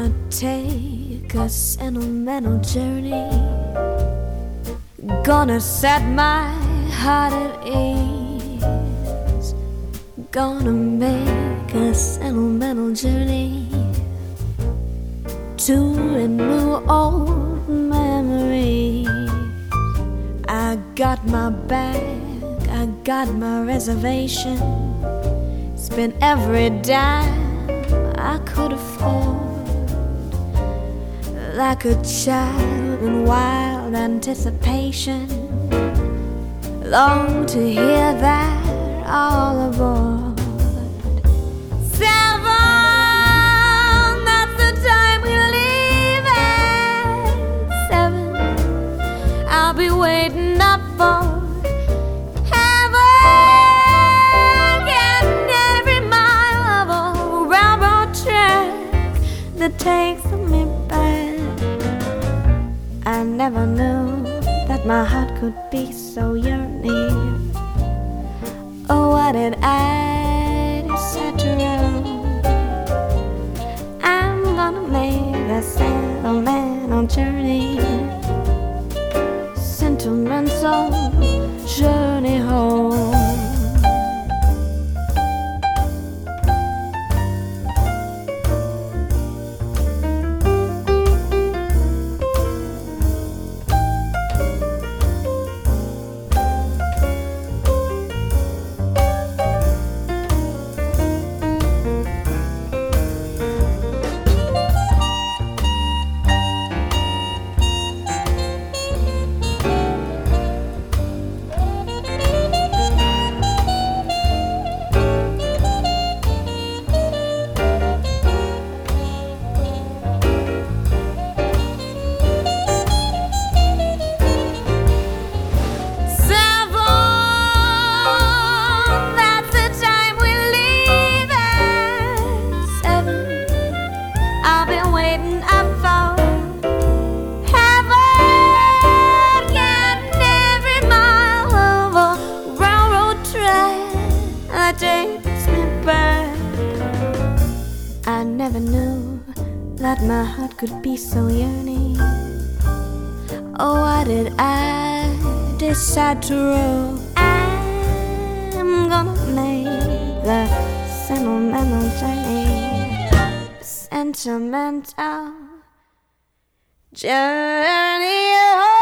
gonna take a sentimental journey, gonna set my heart at ease, gonna make a sentimental journey to renew old memories. I got my bag, I got my reservation, spent every dime I could afford, like a child in wild anticipation, long to hear that all aboard. 7, that's the time we leave at 7. I'll be waiting up for heaven and every mile of a railroad track that takes me back. I never knew that my heart could be so yearning. Oh, what did I decide to do? I'm gonna make a sentimental journey, sentimental journey home. Takes me back. I never knew that my heart could be so yearning. Oh, why did I decide to roll? I'm gonna make the sentimental journey, sentimental journey.